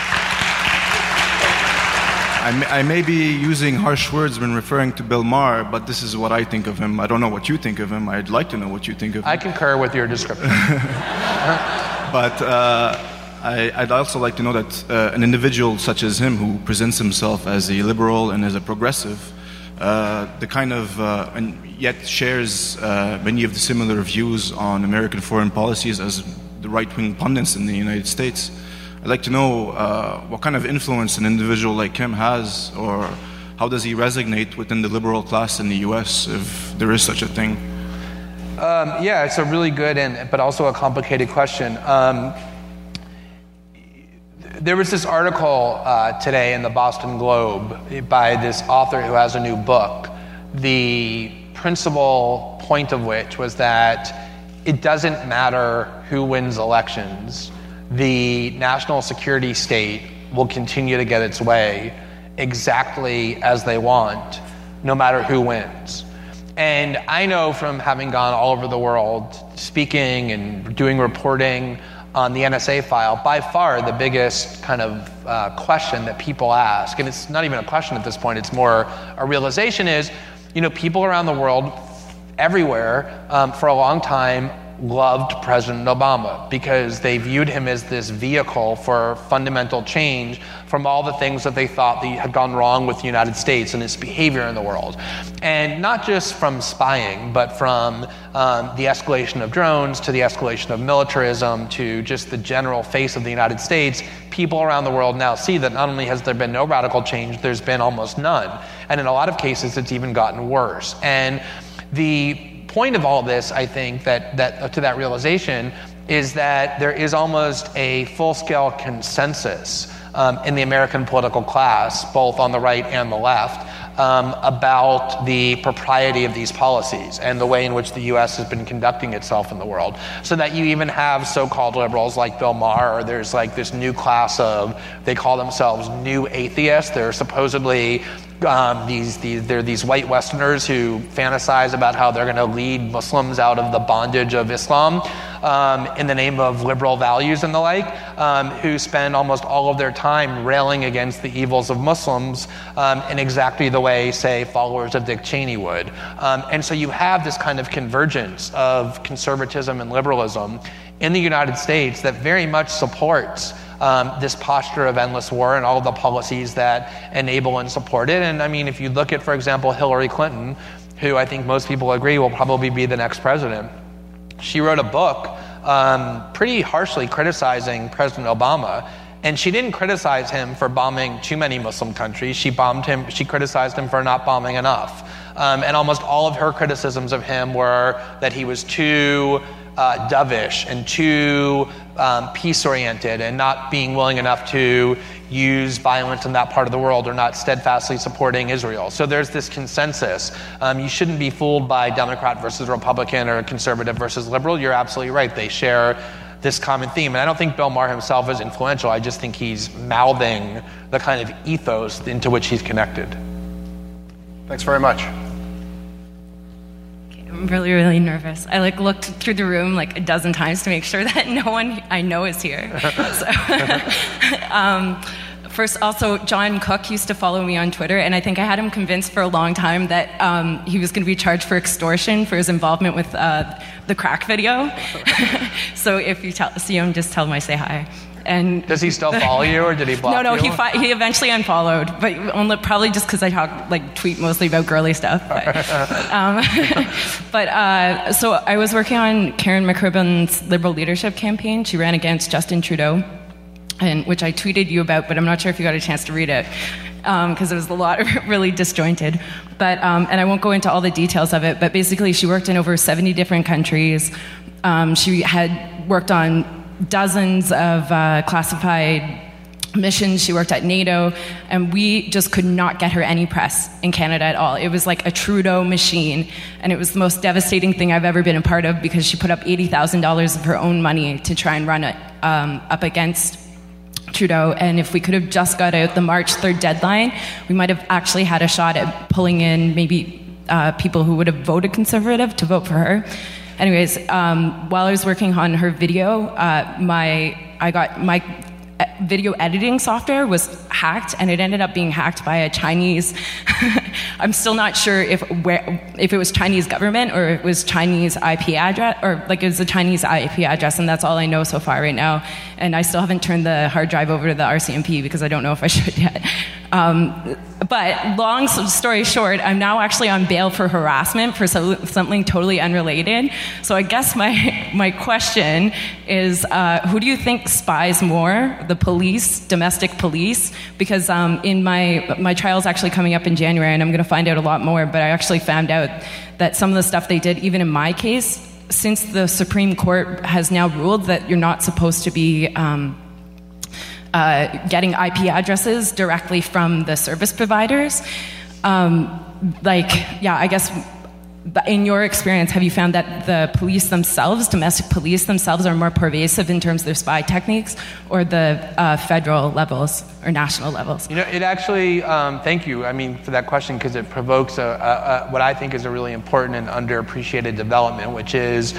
Speaker 11: I may, I may be using harsh words when referring to Bill Maher, but this is what I think of him. I don't know what you think of him. I'd like to know what you think of him.
Speaker 7: I concur with your description.
Speaker 11: But uh, I, I'd also like to know that uh, an individual such as him, who presents himself as a liberal and as a progressive, uh, the kind of, uh, and yet shares uh, many of the similar views on American foreign policies as the right-wing pundits in the United States. I'd like to know uh, what kind of influence an individual like him has, or how does he resonate within the liberal class in the U S, if there is such a thing?
Speaker 7: Um, yeah, it's a really good and but also a complicated question. Um, there was this article uh, today in the Boston Globe by this author who has a new book. The principal point of which was that it doesn't matter who wins elections. The national security state will continue to get its way exactly as they want, no matter who wins. And I know from having gone all over the world speaking and doing reporting on the N S A file, by far the biggest kind of uh, question that people ask, and it's not even a question at this point, it's more a realization, is, you know, people around the world, everywhere, um, for a long time, loved President Obama because they viewed him as this vehicle for fundamental change from all the things that they thought that had gone wrong with the United States and its behavior in the world. And not just from spying, but from um, the escalation of drones to the escalation of militarism to just the general face of the United States. People around the world now see that not only has there been no radical change, there's been almost none. And in a lot of cases, it's even gotten worse. And the point of all this, I think, that, that to that realization is that there is almost a full-scale consensus um, in the American political class, both on the right and the left, um, about the propriety of these policies and the way in which the U S has been conducting itself in the world. So that you even have so-called liberals like Bill Maher, or there's like this new class of, they call themselves new atheists. They're supposedly Um, these, these, they're these white Westerners who fantasize about how they're going to lead Muslims out of the bondage of Islam um, in the name of liberal values and the like, um, who spend almost all of their time railing against the evils of Muslims um, in exactly the way, say, followers of Dick Cheney would. Um, and so you have this kind of convergence of conservatism and liberalism in the United States that very much supports Um, this posture of endless war and all of the policies that enable and support it. And I mean, if you look at, for example, Hillary Clinton, who I think most people agree will probably be the next president, she wrote a book um, pretty harshly criticizing President Obama. And she didn't criticize him for bombing too many Muslim countries. She bombed him. She criticized him for not bombing enough. Um, and almost all of her criticisms of him were that he was too Uh, dovish and too um, peace-oriented and not being willing enough to use violence in that part of the world, or not steadfastly supporting Israel. So there's this consensus. Um, you shouldn't be fooled by Democrat versus Republican or conservative versus liberal. You're absolutely right. They share this common theme. And I don't think Bill Maher himself is influential. I just think he's mouthing the kind of ethos into which he's connected.
Speaker 8: Thanks very much.
Speaker 12: I'm really, really nervous. I like looked through the room like a dozen times to make sure that no one I know is here. So, um, first, also, John Cook used to follow me on Twitter, and I think I had him convinced for a long time that um, he was going to be charged for extortion for his involvement with uh, the crack video. So if you tell, see him, just tell him I say hi. And
Speaker 7: does he still follow you, or did he block you?
Speaker 12: No, no, he fi- he eventually unfollowed, but only, probably just because I talk like tweet mostly about girly stuff. But, um, but uh, so I was working on Karen McCribbin's Liberal leadership campaign. She ran against Justin Trudeau, and which I tweeted you about, but I'm not sure if you got a chance to read it because um, it was a lot really disjointed. But um, and I won't go into all the details of it. But basically, she worked in over seventy different countries. Um, she had worked on dozens of uh, classified missions. She worked at NATO, and we just could not get her any press in Canada at all. It was like a Trudeau machine, and it was the most devastating thing I've ever been a part of because she put up eighty thousand dollars of her own money to try and run it um, up against Trudeau. And if we could have just got out the March third deadline, we might have actually had a shot at pulling in maybe uh, people who would have voted Conservative to vote for her. Anyways, um, while I was working on her video, uh, my I got my video editing software was hacked, and it ended up being hacked by a Chinese. I'm still not sure if where if it was Chinese government or it was Chinese I P address, or like it was a Chinese I P address, and that's all I know so far right now. And I still haven't turned the hard drive over to the R C M P because I don't know if I should yet. Um, but long story short, I'm now actually on bail for harassment for so, something totally unrelated. So I guess my my question is, uh, who do you think spies more, the police, domestic police? Because um, in my my trial's actually coming up in January, and I'm going to find out a lot more. But I actually found out that some of the stuff they did, even in my case, since the Supreme Court has now ruled that you're not supposed to be Um, Uh, getting I P addresses directly from the service providers. Um, like, yeah, I guess in your experience, have you found that the police themselves, domestic police themselves, are more pervasive in terms of their spy techniques, or the uh, federal levels or national levels?
Speaker 7: You know, it actually, um, thank you, I mean, for that question, because it provokes a, a, a, what I think is a really important and underappreciated development, which is,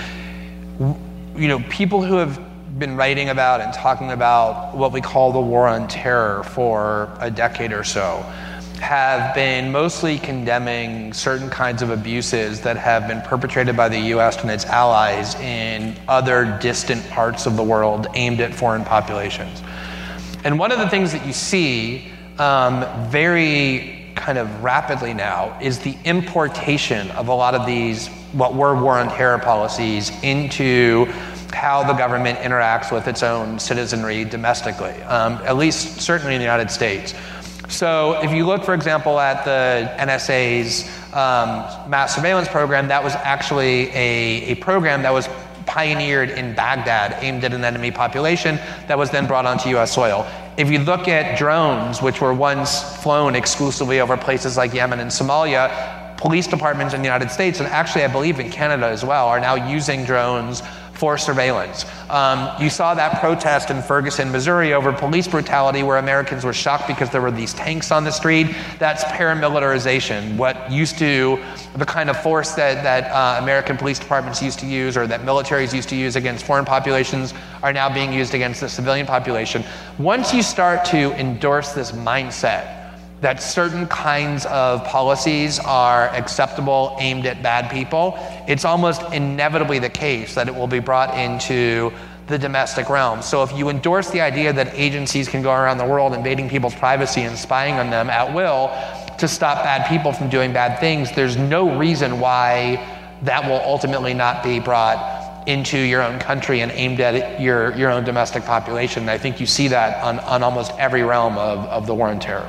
Speaker 7: you know, people who have been writing about and talking about what we call the war on terror for a decade or so have been mostly condemning certain kinds of abuses that have been perpetrated by the U S and its allies in other distant parts of the world aimed at foreign populations. And one of the things that you see um, very kind of rapidly now is the importation of a lot of these, what were war on terror policies, into how the government interacts with its own citizenry domestically, um, at least certainly in the United States. So if you look, for example, at the N S A's um, mass surveillance program, that was actually a, a program that was pioneered in Baghdad, aimed at an enemy population, that was then brought onto U S soil. If you look at drones, which were once flown exclusively over places like Yemen and Somalia, police departments in the United States, and actually I believe in Canada as well, are now using drones for surveillance. Um, you saw that protest in Ferguson, Missouri over police brutality, where Americans were shocked because there were these tanks on the street. That's paramilitarization. What used to, the kind of force that, that uh, American police departments used to use, or that militaries used to use against foreign populations, are now being used against the civilian population. Once you start to endorse this mindset that certain kinds of policies are acceptable, aimed at bad people, it's almost inevitably the case that it will be brought into the domestic realm. So if you endorse the idea that agencies can go around the world invading people's privacy and spying on them at will to stop bad people from doing bad things, there's no reason why that will ultimately not be brought into your own country and aimed at your, your own domestic population. And I think you see that on, on almost every realm of, of the war on terror.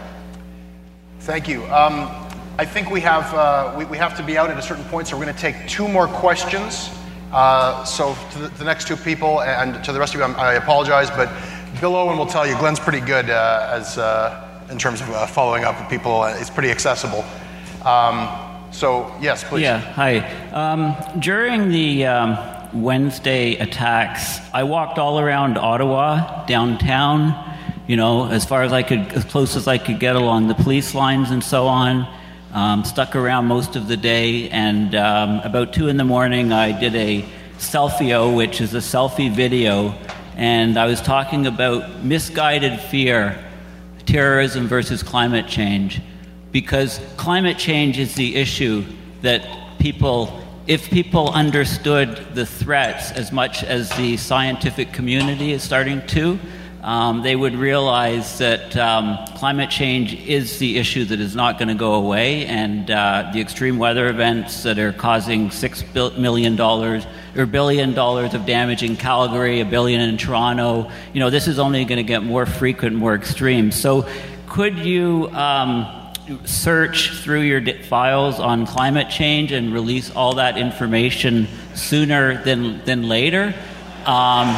Speaker 13: Thank you. Um, I think we have uh, we, we have to be out at a certain point, so we're going to take two more questions. Uh, so to the, the next two people, and to the rest of you, I'm, I apologize, but Bill Owen will tell you Glenn's pretty good uh, as uh, in terms of uh, following up with people. Uh, it's pretty accessible. Um, so yes, please.
Speaker 14: Yeah. Hi. Um, during the um, Wednesday attacks, I walked all around Ottawa, downtown. You know, as far as I could, as close as I could get along the police lines and so on. Um, stuck around most of the day, and um, about two in the morning I did a selfie-o, which is a selfie video, and I was talking about misguided fear, terrorism versus climate change, because climate change is the issue that people, if people understood the threats as much as the scientific community is starting to, Um, they would realize that um, climate change is the issue that is not going to go away, and uh, the extreme weather events that are causing six million dollars or billion dollars of damage in Calgary, a billion in Toronto, you know, this is only going to get more frequent, more extreme. So could you um, search through your files on climate change and release all that information sooner than, than later? Um,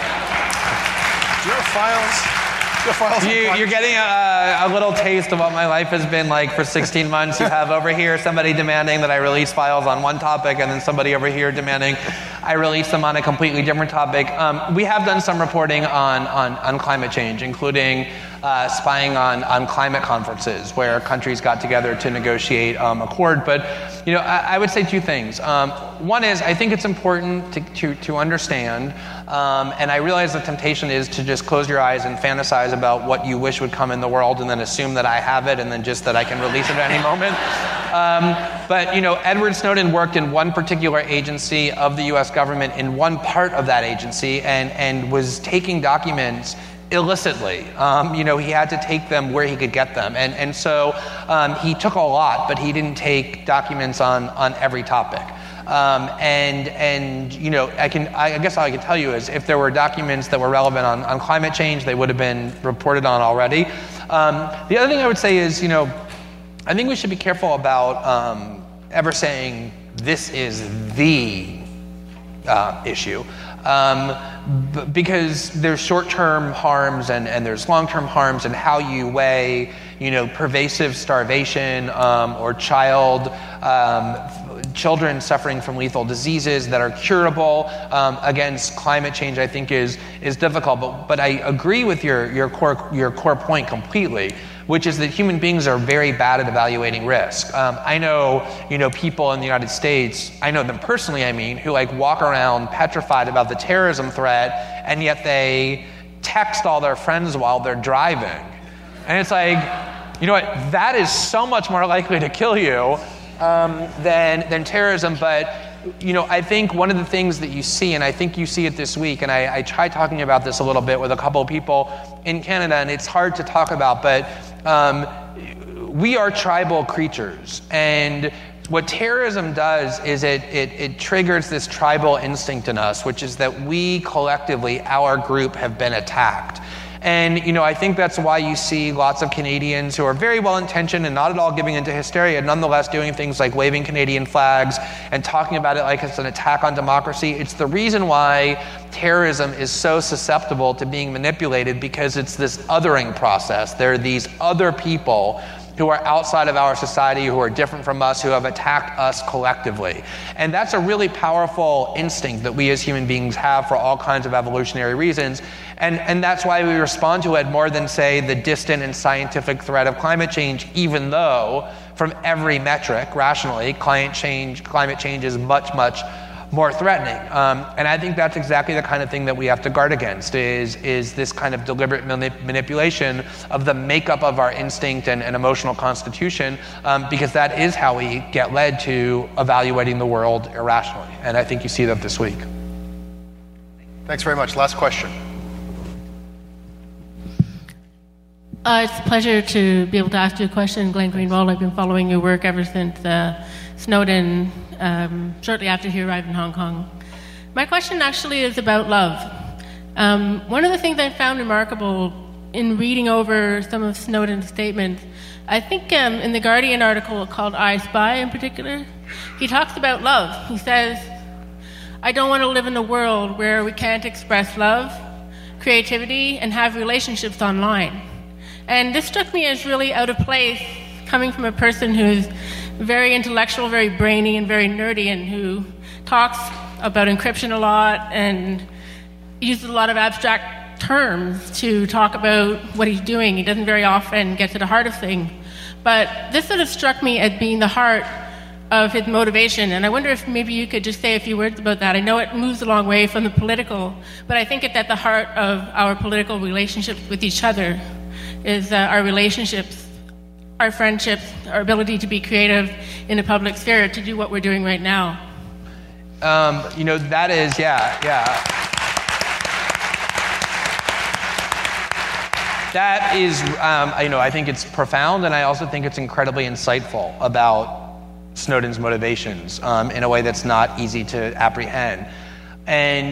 Speaker 13: Do you have files? Do you have files
Speaker 7: you, you're getting a, a little taste of what my life has been like for sixteen months. You have over here somebody demanding that I release files on one topic, and then somebody over here demanding I release them on a completely different topic. Um, we have done some reporting on, on, on climate change, including uh, spying on, on climate conferences where countries got together to negotiate um, accord. But you know, I, I would say two things. Um, one is I think it's important to, to, to understand, um, and I realize the temptation is to just close your eyes and fantasize about what you wish would come in the world and then assume that I have it and then just that I can release it at any moment. Um, but, you know, Edward Snowden worked in one particular agency of the U S government, in one part of that agency, and, and was taking documents illicitly. Um, you know, he had to take them where he could get them. And, and so um, he took a lot, but he didn't take documents on, on every topic. Um, and, and you know, I can, I guess all I can tell you is if there were documents that were relevant on, on climate change, they would have been reported on already. Um, the other thing I would say is, you know, I think we should be careful about um, ever saying this is the uh, issue. Um, b- because there's short-term harms and, and there's long-term harms, and how you weigh, you know, pervasive starvation um, or child, um, f- children suffering from lethal diseases that are curable um, against climate change, I think is is difficult. But but I agree with your your core your core point completely, which is that human beings are very bad at evaluating risk. Um, I know, you know, people in the United States, I know them personally, I mean, who like walk around petrified about the terrorism threat, and yet they text all their friends while they're driving. And it's like, you know what, that is so much more likely to kill you um, than, than terrorism. But you know, I think one of the things that you see, and I think you see it this week, and I, I tried talking about this a little bit with a couple of people in Canada, and it's hard to talk about, but um, we are tribal creatures. And what terrorism does is it, it, it triggers this tribal instinct in us, which is that we collectively, our group, have been attacked. And, you know, I think that's why you see lots of Canadians who are very well-intentioned and not at all giving into hysteria, nonetheless doing things like waving Canadian flags and talking about it like it's an attack on democracy. It's the reason why terrorism is so susceptible to being manipulated, because it's this othering process. There are these other people who are outside of our society, who are different from us, who have attacked us collectively. And that's a really powerful instinct that we as human beings have for all kinds of evolutionary reasons. And, and that's why we respond to it more than, say, the distant and scientific threat of climate change, even though from every metric, rationally, climate change, climate change is much, much more threatening. Um, and I think that's exactly the kind of thing that we have to guard against, is, is this kind of deliberate manip- manipulation of the makeup of our instinct and, and emotional constitution, um, because that is how we get led to evaluating the world irrationally. And I think you see that this week.
Speaker 13: Thanks very much. Last question.
Speaker 15: Uh, it's a pleasure to be able to ask you a question, Glenn Greenwald. I've been following your work ever since uh, Snowden, um, shortly after he arrived in Hong Kong. My question actually is about love. Um, one of the things I found remarkable in reading over some of Snowden's statements, I think um, in the Guardian article called I Spy in particular, he talks about love. He says, I don't want to live in a world where we can't express love, creativity, and have relationships online. And this struck me as really out of place, coming from a person who's very intellectual, very brainy, and very nerdy, and who talks about encryption a lot and uses a lot of abstract terms to talk about what he's doing. He doesn't very often get to the heart of things. But this sort of struck me as being the heart of his motivation, and I wonder if maybe you could just say a few words about that. I know it moves a long way from the political, but I think it's at the heart of our political relationships with each other, is uh, our relationships, our friendships, our ability to be creative in the public sphere, to do what we're doing right now.
Speaker 7: Um, you know, that is, yeah, yeah. That is, um, you know, I think it's profound, and I also think it's incredibly insightful about Snowden's motivations um, in a way that's not easy to apprehend. And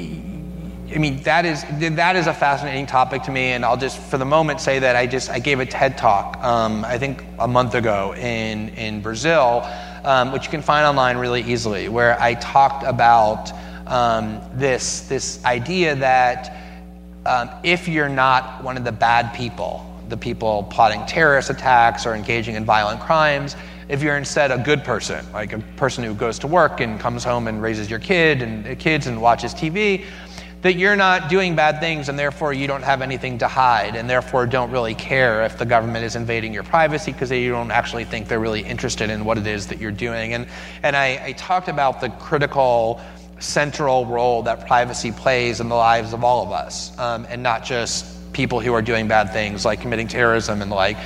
Speaker 7: I mean, that is that is a fascinating topic to me, and I'll just, for the moment, say that I just I gave a TED Talk, um, I think a month ago in, in Brazil, um, which you can find online really easily, where I talked about um, this, this idea that um, if you're not one of the bad people, the people plotting terrorist attacks or engaging in violent crimes, if you're instead a good person, like a person who goes to work and comes home and raises your kid and kids and watches T V, that you're not doing bad things, and therefore you don't have anything to hide, and therefore don't really care if the government is invading your privacy, because you don't actually think they're really interested in what it is that you're doing. And and I, I talked about the critical central role that privacy plays in the lives of all of us, um, and not just people who are doing bad things like committing terrorism and the like.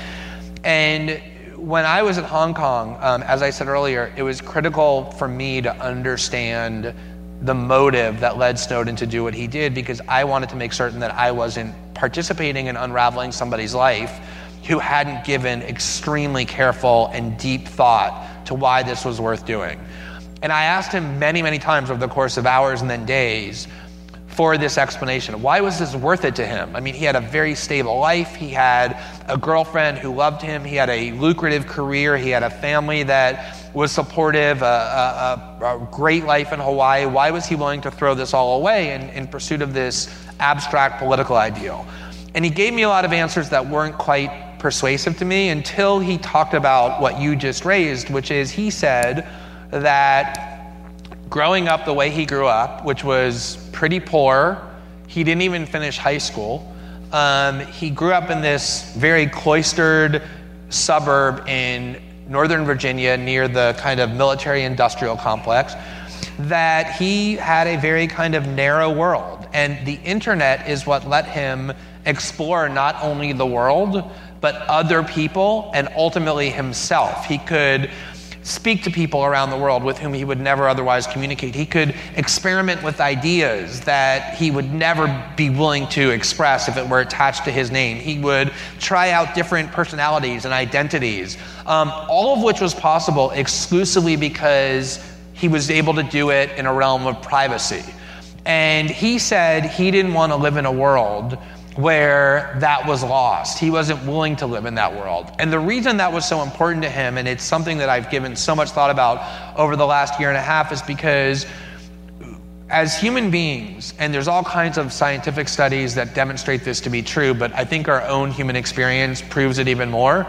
Speaker 7: And when I was in Hong Kong, um, as I said earlier, it was critical for me to understand the motive that led Snowden to do what he did, because I wanted to make certain that I wasn't participating in unraveling somebody's life who hadn't given extremely careful and deep thought to why this was worth doing. And I asked him many, many times over the course of hours and then days for this explanation. Why was this worth it to him? I mean, he had a very stable life. He had a girlfriend who loved him. He had a lucrative career. He had a family that was supportive, a, a, a great life in Hawaii. Why was he willing to throw this all away in, in pursuit of this abstract political ideal? And he gave me a lot of answers that weren't quite persuasive to me until he talked about what you just raised, which is he said that growing up the way he grew up, which was pretty poor, he didn't even finish high school. Um, he grew up in this very cloistered suburb in Northern Virginia near the kind of military-industrial complex, that he had a very kind of narrow world. And the internet is what let him explore not only the world, but other people and ultimately himself. He could speak to people around the world with whom he would never otherwise communicate. He could experiment with ideas that he would never be willing to express if it were attached to his name. He would try out different personalities and identities, um, all of which was possible exclusively because he was able to do it in a realm of privacy. And he said he didn't want to live in a world where that was lost. He wasn't willing to live in that world. And the reason that was so important to him, and it's something that I've given so much thought about over the last year and a half, is because as human beings, and there's all kinds of scientific studies that demonstrate this to be true, but I think our own human experience proves it even more.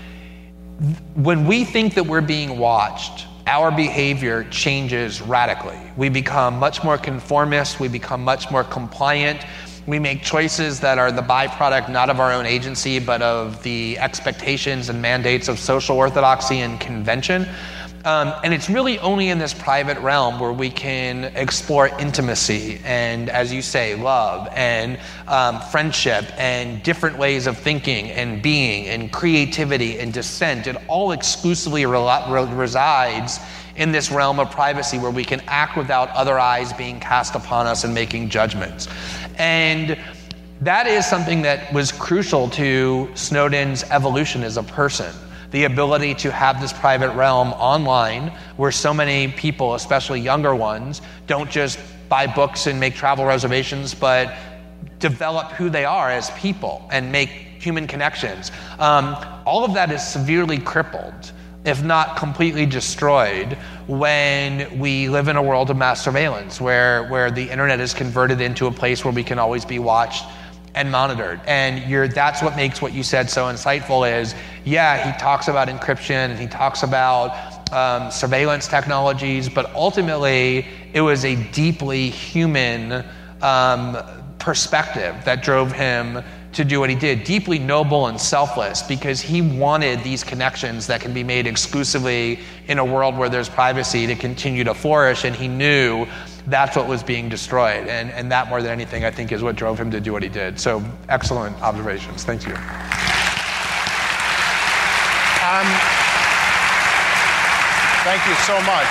Speaker 7: When we think that we're being watched, our behavior changes radically. We become much more conformist, we become much more compliant. We make choices that are the byproduct not of our own agency, but of the expectations and mandates of social orthodoxy and convention. Um, and it's really only in this private realm where we can explore intimacy and, as you say, love and um, friendship and different ways of thinking and being and creativity and dissent. It all exclusively re- re- resides in this realm of privacy where we can act without other eyes being cast upon us and making judgments. And that is something that was crucial to Snowden's evolution as a person. The ability to have this private realm online where so many people, especially younger ones, don't just buy books and make travel reservations, but develop who they are as people and make human connections. Um, all of that is severely crippled, if not completely destroyed, when we live in a world of mass surveillance, where, where the internet is converted into a place where we can always be watched and monitored. And you're, that's what makes what you said so insightful is, yeah, he talks about encryption and he talks about um, surveillance technologies, but ultimately it was a deeply human um, perspective that drove him to do what he did, deeply noble and selfless, because he wanted these connections that can be made exclusively in a world where there's privacy to continue to flourish, and he knew that's what was being destroyed. And, and that, more than anything, I think is what drove him to do what he did. So excellent observations. Thank you.
Speaker 13: Um, thank you so much.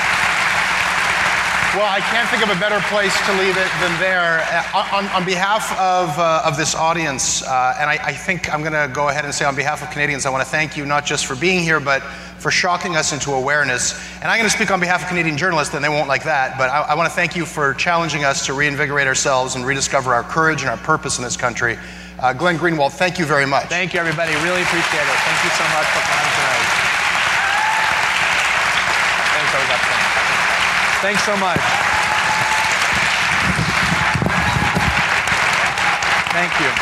Speaker 13: Well, I can't think of a better place to leave it than there. Uh, on, on behalf of, uh, of this audience, uh, and I, I think I'm going to go ahead and say on behalf of Canadians, I want to thank you not just for being here, but for shocking us into awareness. And I'm going to speak on behalf of Canadian journalists, and they won't like that, but I, I want to thank you for challenging us to reinvigorate ourselves and rediscover our courage and our purpose in this country. Uh, Glenn Greenwald, thank you very much.
Speaker 7: Thank you, everybody. Really appreciate it. Thank you so much for coming tonight. Thanks, everybody. Thanks so much. Thank you.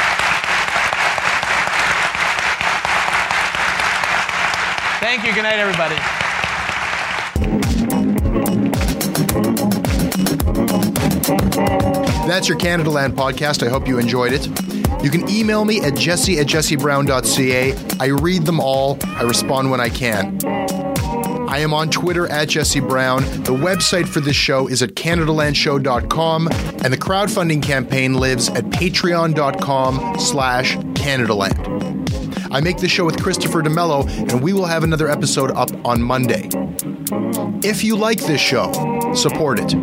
Speaker 7: Thank you. Good night, everybody.
Speaker 5: That's your Canada Land podcast. I hope you enjoyed it. You can email me at jesse at jesse brown dot c a. I read them all. I respond when I can. I am on Twitter at Jesse Brown. The website for this show is at canada land show dot com, and the crowdfunding campaign lives at patreon dot com slash Canada Land. I make the show with Christopher DeMello, and we will have another episode up on Monday. If you like this show, support it.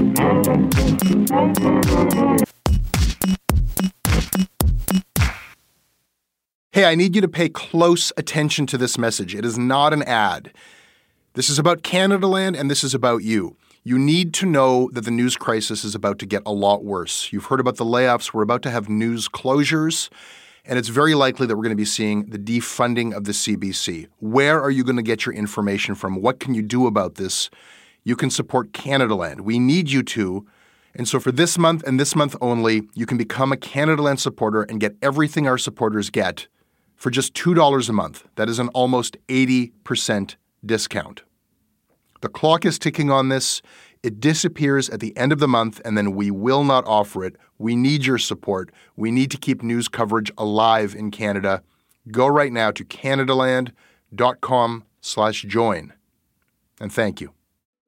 Speaker 5: Hey, I need you to pay close attention to this message. It is not an ad. This is about Canada Land, and this is about you. You need to know that the news crisis is about to get a lot worse. You've heard about the layoffs. We're about to have news closures, and it's very likely that we're going to be seeing the defunding of the C B C. Where are you going to get your information from? What can you do about this? You can support Canada Land. We need you to. And so for this month and this month only, you can become a Canada Land supporter and get everything our supporters get for just two dollars a month. That is an almost eighty percent discount. The clock is ticking on this. It disappears at the end of the month, and then we will not offer it. We need your support. We need to keep news coverage alive in Canada. Go right now to canada land dot com slash join. And thank you.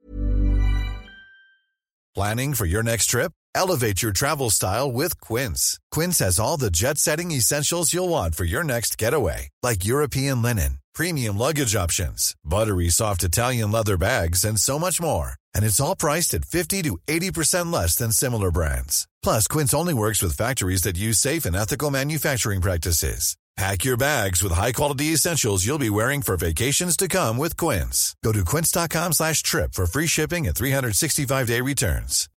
Speaker 16: Planning for your next trip? Elevate your travel style with Quince. Quince has all the jet-setting essentials you'll want for your next getaway, like European linen, premium luggage options, buttery soft Italian leather bags, and so much more. And it's all priced at fifty to eighty percent less than similar brands. Plus, Quince only works with factories that use safe and ethical manufacturing practices. Pack your bags with high-quality essentials you'll be wearing for vacations to come with Quince. Go to quince dot com slash trip for free shipping and three sixty-five day returns.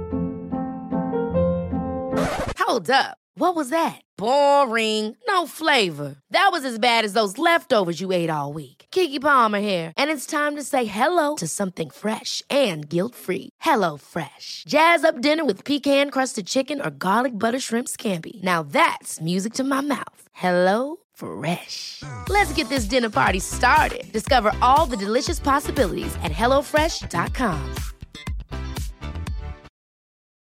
Speaker 17: Hold up. What was that? Boring. No flavor. That was as bad as those leftovers you ate all week. Keke Palmer here, and it's time to say hello to something fresh and guilt-free. Hello Fresh. Jazz up dinner with pecan-crusted chicken or garlic butter shrimp scampi. Now that's music to my mouth. Hello Fresh. Let's get this dinner party started. Discover all the delicious possibilities at hello fresh dot com.